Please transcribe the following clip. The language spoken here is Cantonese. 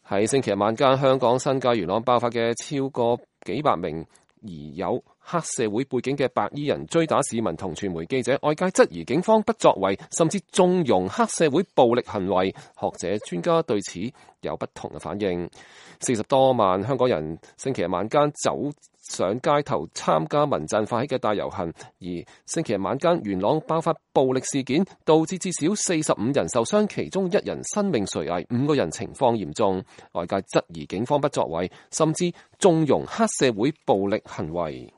喺星期日晚間，香港新界元朗爆發嘅超過幾百名疑有黑社會背景嘅白衣人追打市民同傳媒記者，外界質疑警方不作為，甚至縱容黑社會暴力行為。學者專家對此有不同嘅反應。40多萬香港人星期日晚間走上街頭參加民陣發起嘅大遊行，而星期日晚間元朗爆發暴力事件，導致至少45人受傷，其中1人生命垂危，5個人情況嚴重。外界質疑警方不作為，甚至縱容黑社會暴力行為。